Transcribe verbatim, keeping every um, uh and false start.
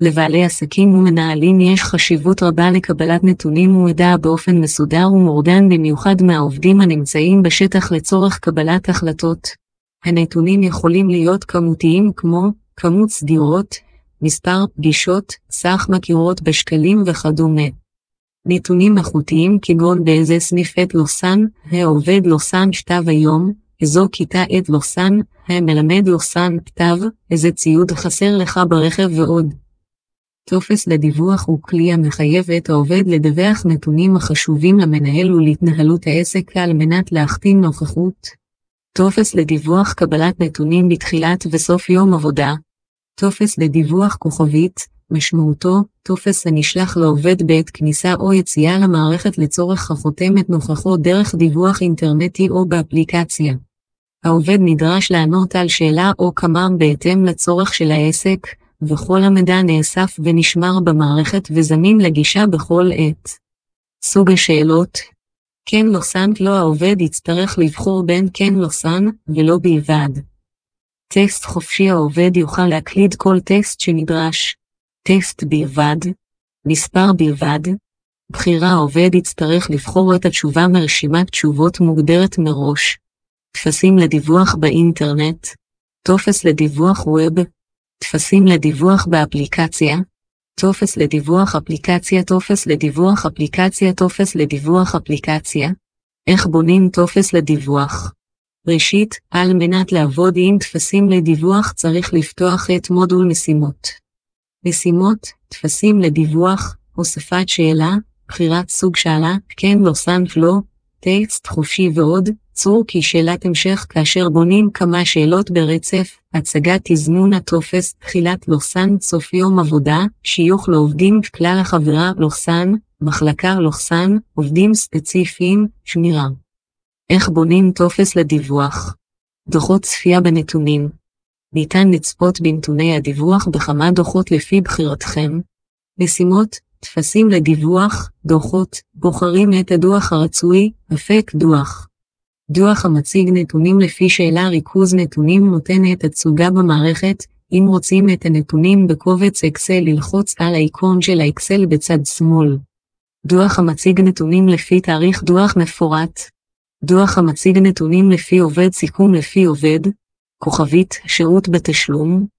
לבעלי עסקים ומנהלים יש חשיבות רבה לקבלת נתונים ומידע באופן מסודר ומאורגן במיוחד מהעובדים הנמצאים בשטח לצורך קבלת החלטות. הנתונים יכולים להיות כמותיים כמו כמות סדירות, מספר פגישות, סך מכירות בשקלים וכדומה. נתונים איכותיים כגון באיזה סניף עד לוסן, העובד לוסן שתב היום, איזו כיתה עד לוסן, המלמד לוסן כתב, איזה ציוד חסר לך ברכב ועוד. טופס לדיווח הוא כלי המחייב את העובד לדווח נתונים החשובים למנהל ולהתנהלות העסק על מנת להחתים נוכחות. טופס לדיווח קבלת נתונים בתחילת וסוף יום עבודה. טופס לדיווח כוכבית, משמעותו, טופס הנשלח לעובד בעת כניסה או יציאה למערכת לצורך החותמת נוכחות דרך דיווח אינטרנטי או באפליקציה. העובד נדרש לענות על שאלה או כמה בהתאם לצורך של העסק, וכל המידע נאסף ונשמר במערכת וזמין לגישה בכל עת. סוג השאלות כן לוסן לא העובד יצטרך לבחור בין כן לוסן ולא בלבד. טקסט חופשי העובד יוכל להקליד כל טקסט שנדרש. טקסט בלבד, מספר בלבד. בחירה העובד יצטרך לבחור את התשובה מרשימת תשובות מוגדרת מראש. טפסים לדיווח באינטרנט. טופס לדיווח ווב. טפסים לדיווח באפליקציה. טופס לדיווח אפליקציה טופס לדיווח אפליקציה טופס לדיווח אפליקציה. איך בונים טופס לדיווח? ראשית, על מנת לעבוד עם טפסים לדיווח צריך לפתוח את מודול משימות. משימות, טפסים לדיווח, הוספת שאלה, בחירת סוג שאלה, כן לוסן לא, טקסט חופשי ועוד, צור כשאלת המשך כאשר בונים כמה שאלות ברצף, הצגת תזמון הטופס, תחילת לוסן סוף יום עבודה, שיוך לעובדים כלל החברה לוסן, מחלקה לוסן, עובדים ספציפיים, שמירה. איך בונים טופס לדיווח? דוחות צפייה בנתונים. ניתן לצפות בנתוני הדיווח בכמה דוחות לפי בחירתכם. משימות, טפסים לדיווח, דוחות, בוחרים את הדוח הרצוי, אפק דוח. דוח המציג נתונים לפי שאלה ריכוז נתונים נותן את התצוגה במערכת, אם רוצים את הנתונים בקובץ אקסל ללחוץ על האיקון של האקסל בצד שמאל. דוח המציג נתונים לפי תאריך דוח מפורט. דוח המציג נתונים לפי עובד סיכום לפי עובד. כוכבית שירות בתשלום.